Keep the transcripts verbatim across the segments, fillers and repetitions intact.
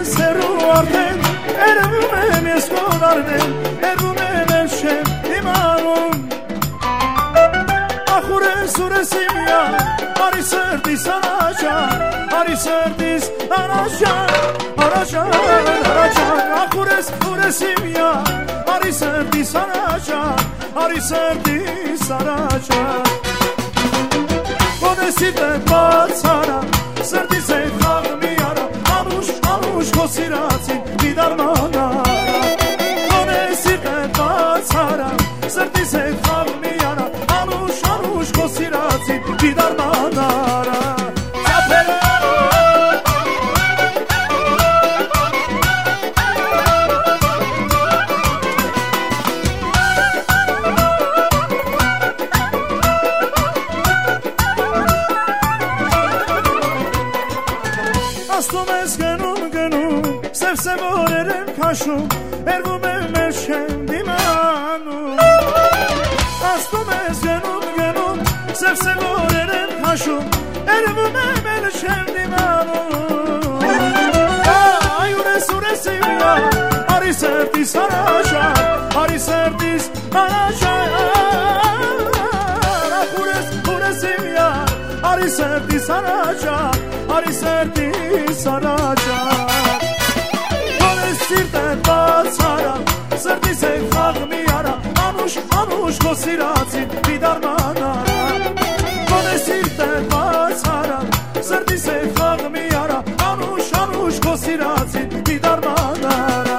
ես հեռու արդեն, երևում եմ ես կոնարվել, երևում եմ էլ չեմ իմանում։ Ախուր ես ուր ես իմ յար, արի սրտիս առաջան, արի սրտիս առաջան, առաջան, առաջան, ախուր ես ուր ես իմ յար, արի սրտիս առաջան, արի սրտիս առաջան։ Ոնես իտ է բացարա, սրտիս է խաղ մի արա, անուշ, անուշ քո սիրածին մի դարմանարա։ Ոնես իտ է բացարա, սրտիս է խաղ մի արա, անուշ, անուշ քո սիրածին մի դարմանարա։ Աստում ես գնում, գնում, սև սև օրեր եմ քաշում, երևում եմ էլ չեմ դիմանում։ Աստում ես գնում, գնում, սև սև օրեր եմ քաշում, երևում եմ էլ չեմ դիմանում։ Այ ուր ես, ուր ես իմ յար, արի սրտիս առաջան, արի սրտիս առաջան։ Ուր ես, ուր ես իմ յար, արի սրտիս առաջան, արի սրտիս առաջան։ Ոնես սիրտ է բացարա, սրտիս է խաղ մի արա, անուշ, անուշ քո սիրածին մի դարմանարա։ Ոնես սիրտ է բացարա, սրտիս է խաղ մի արա, անուշ, անուշ քո սիրածին մի դարմանարա։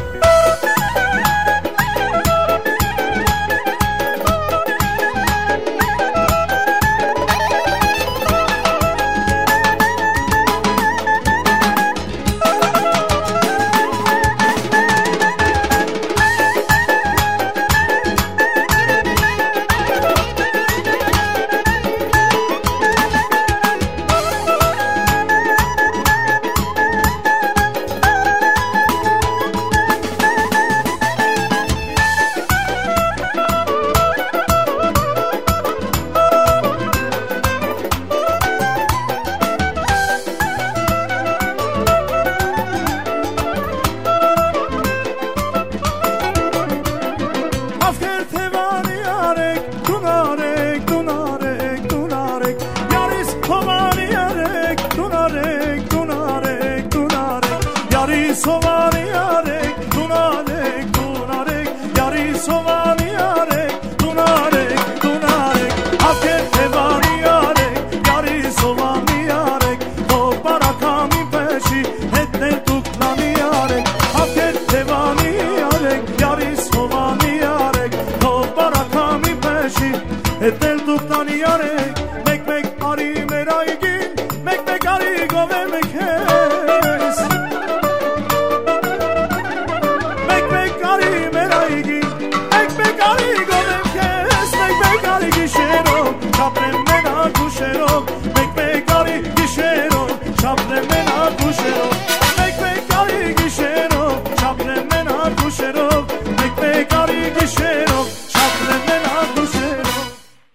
Սովանի արեք, դունարեք, դունարեք, յարի սովանի արեք, դունարեք, դունարեք, ակեր թևանի արեք, յարի սովանի արեք, թող բարակամի պեշի, հետնել դուք նանի արեք, ակեր թևանի արեք, յարի սովանի արեք, թող բարակամի պեշի, հետնել դուք նանի արեք, մեկ մեկ արի մեր այգին, մեկ մեկ արի գովեր մեկ հետ,